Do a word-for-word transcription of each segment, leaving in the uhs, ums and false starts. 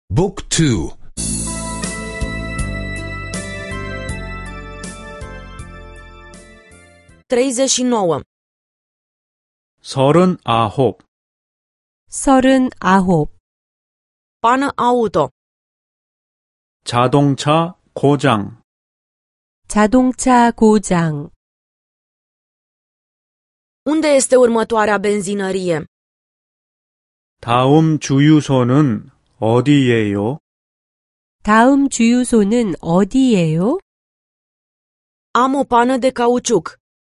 บุ๊กทู treizeci și nouă 서른 아홉 서른 아홉 pană auto 자동차 고장 자동차 고장 unde este următoarea benzinărie? 다음 주유소는 어디예요? 다음 주유소는 어디예요? Am o pană de cauciuc.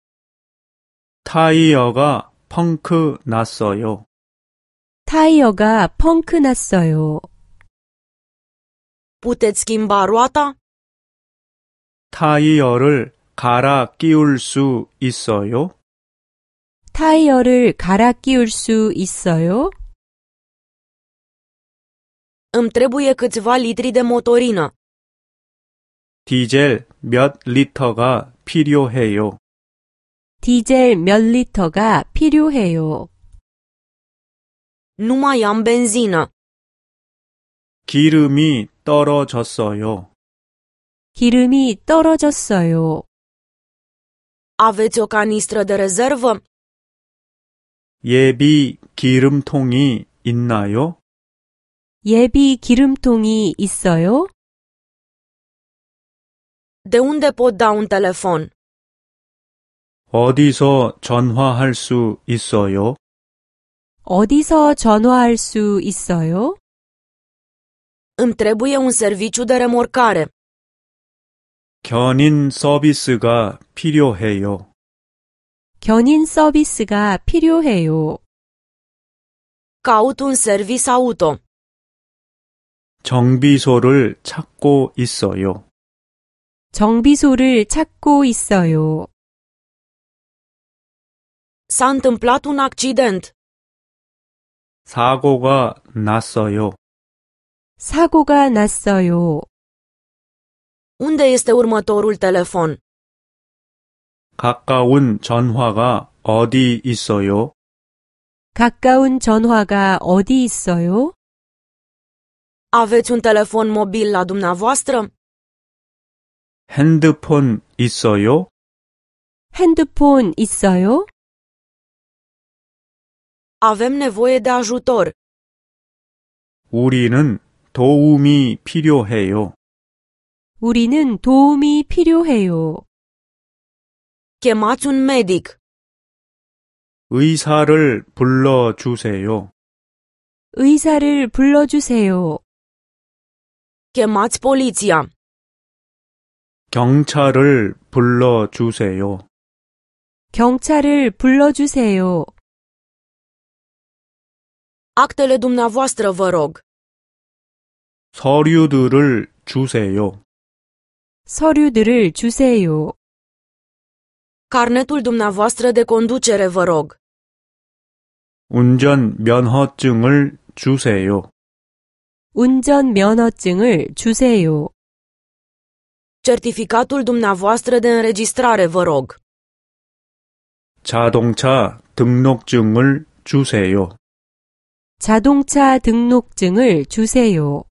타이어가 펑크 났어요. 타이어가 펑크 났어요. Puteți schimba roata? 타이어를 갈아 끼울 수 있어요? 타이어를 갈아 끼울 수 있어요? Îmi trebuie câțiva litri de motorină. 디젤 몇 리터가 필요해요? 디젤 몇 리터가 필요해요. Nu mai am benzină. 기름이 떨어졌어요. 기름이 떨어졌어요. Aveți o canistră de rezervă? 예비 기름통이 있나요? 예비 기름통이 있어요? De unde pot da un telefon? 어디서 전화할 수 있어요? 어디서 전화할 수 있어요? Îmi trebuie un serviciu de remorcare. 견인 서비스가 필요해요. 견인 서비스가 필요해요. Caut un service auto. 정비소를 찾고 있어요. 정비소를 찾고 있어요. S-a întâmplat un accident. 사고가 났어요. 사고가 났어요. Unde este următorul telefon? 가까운 전화가 어디 있어요? 가까운 전화가 어디 있어요? Aveți un telefon mobil la dumneavoastră? 핸드폰 있어요? 핸드폰 있어요? Avem nevoie de ajutor. 우리는 도움이 필요해요. 우리는 도움이 필요해요. Chemați un medic. 의사를 불러주세요. 의사를 불러주세요. Chemați poliția. 경찰을 불러주세요. 경찰을 불러주세요. Actele dumneavoastră, vă rog. 서류들을 주세요. 서류들을 주세요. Carnetul dumneavoastră de conducere, vă rog. 운전 면허증을 주세요. 운전 면허증을 주세요. Certificatul dumneavoastră de înregistrare, vă rog. 자동차 등록증을 주세요. 자동차 등록증을 주세요.